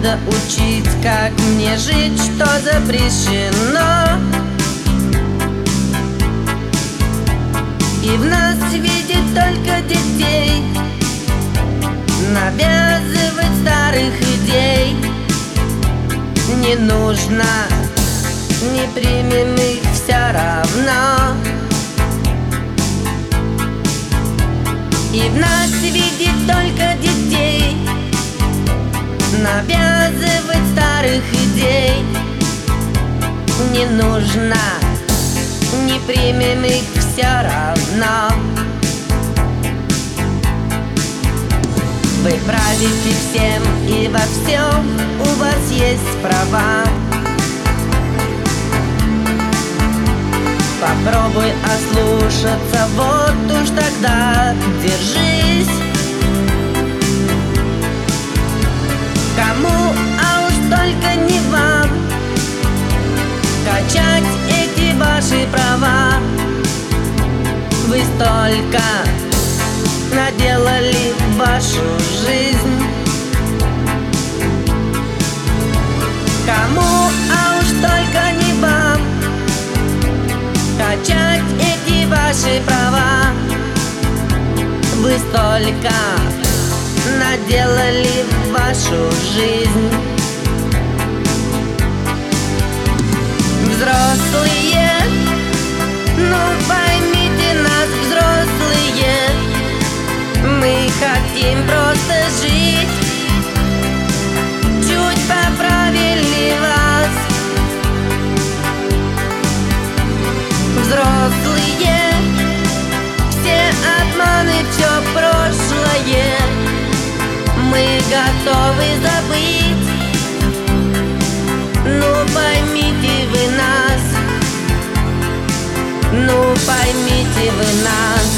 надо учить, как мне жить, что запрещено. И в нас видит только детей, навязывать старых идей не нужно, не примем их все равно. И в нас видит только детей, навязывать старых идей не нужно, не примем их все равно. Вы правите всем и во всем, у вас есть права. Попробуй ослушаться, вот уж тогда держись. Кому, а уж только не вам, качать эти ваши права. Вы столько наделали в вашу жизнь. Кому, а уж только не вам, качать эти ваши права. Вы столько наделали в вашу жизнь. Взрослые, ну поймите нас, взрослые, мы хотим просто жить чуть поправильнее вас. Взрослые, все обманы, все прошлое мы готовы забыть. Ну поймите вы нас, ну поймите вы нас.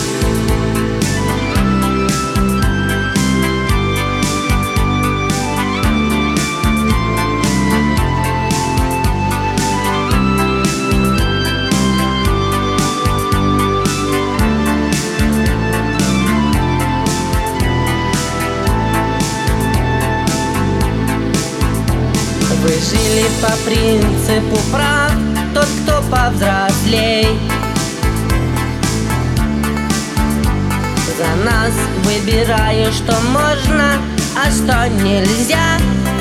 Вы жили по принципу прав, тот, кто повзрослей. За нас выбираю, что можно, а что нельзя.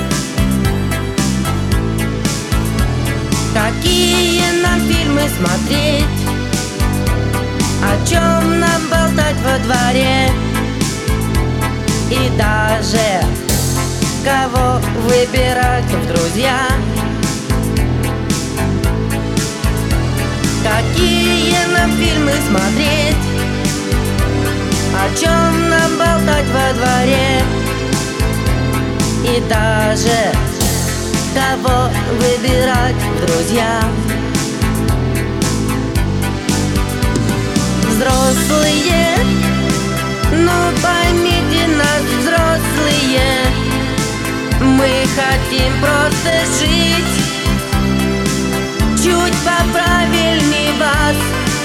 Какие нам фильмы смотреть, о чем нам болтать во дворе. И даже кого выбирать в друзья. Какие нам фильмы смотреть, о чем нам болтать во дворе. И даже кого выбирать в друзья. Взрослые, ну поймите нас, взрослые, мы хотим просто жить чуть поправильнее вас.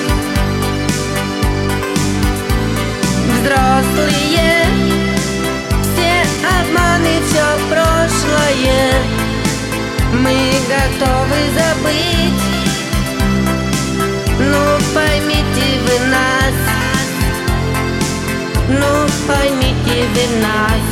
Взрослые, все обманы, все прошлое мы готовы забыть. Ну поймите вы нас, ну поймите вы нас.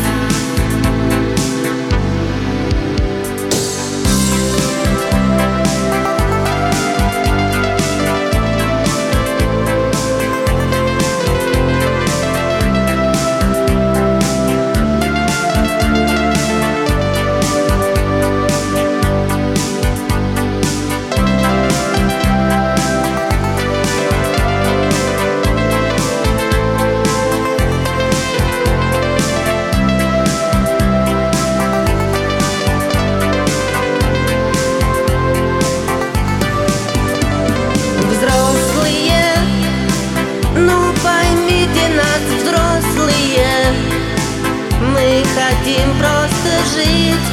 Мы хотим просто жить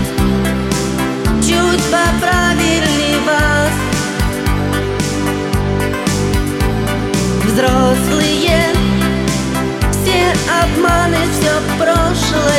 чуть поправильнее вас. Взрослые, все обманы, все прошлое